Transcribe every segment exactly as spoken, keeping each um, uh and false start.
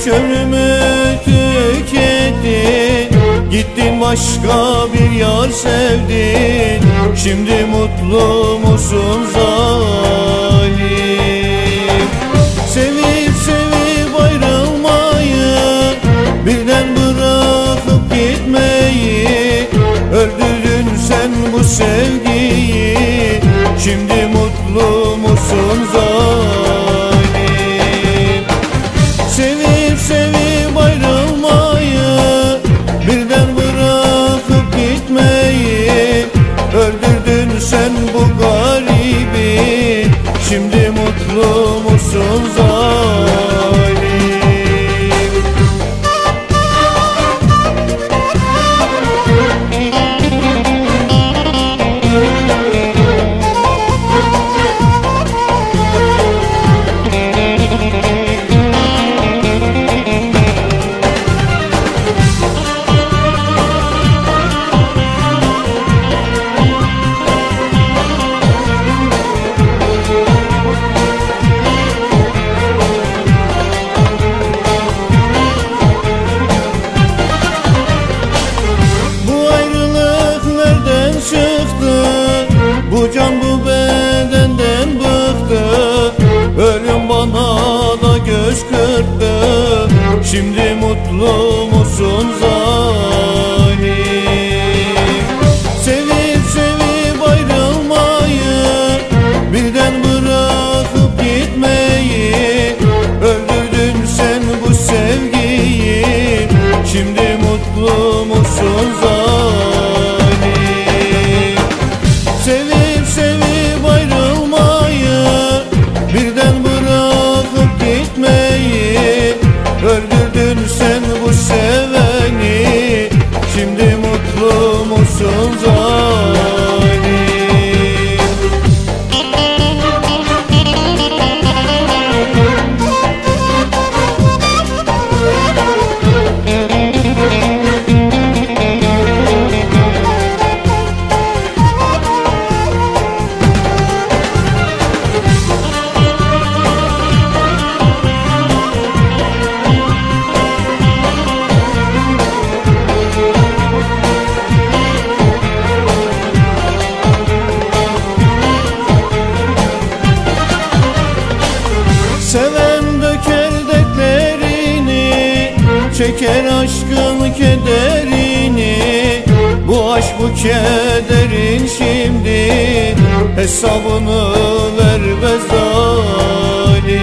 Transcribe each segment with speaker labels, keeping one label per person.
Speaker 1: Gençlik ömrümü tükettin, gittin başka bir yar sevdin. Şimdi mutlu musun zalim? Sevip sevip ayrılmayı, birden bırakıp gitmeyi, öldürdün sen bu sevgiyi. Şimdi mutlu musun zalim? Sevip sevip ayrılmayı, birden bırakıp gitmeyi, öldürdün sen bu garibi. Şimdi mutlu musun zalim? Bu can bu bedenden bıktı, ölüm bana da göz kırptı. Şimdi mutlu musun zalim? Sevip sevip ayrılmayı, birden bırakıp gitmeyi, öldürdün sen bu sevgiyi. Şimdi mutlu musun zalim? Sevip sevip ayrılmayı, birden bırakıp gitmeyi, öldürdün sen bu seveni. Şimdi mutlu musun zalim? Seven döker dertlerini, çeker aşkın kederini. Bu aşk bu kederin şimdi hesabını ver be zalim.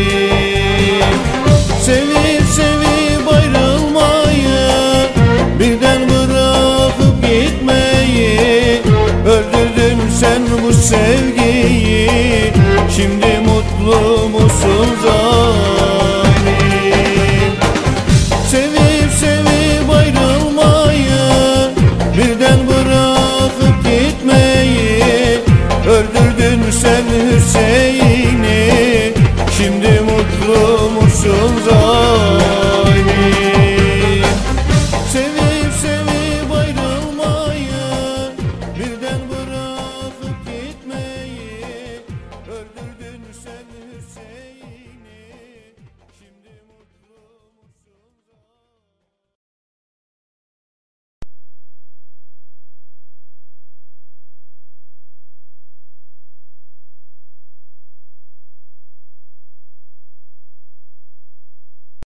Speaker 1: Sevip sevip ayrılmayı, birden bırakıp gitmeyi, öldürdün sen bu sevgiyi. Şimdi mutlu musun zalim? Sevip sevip ayrılmayı, birden bırakıp gitmeyi, öldürdün sen Hüseyin'i. Şimdi mutlu musun zalim? Sevip sevip ayrılmayı, birden bırakıp gitmeyi, öldürdün sen Hüseyin.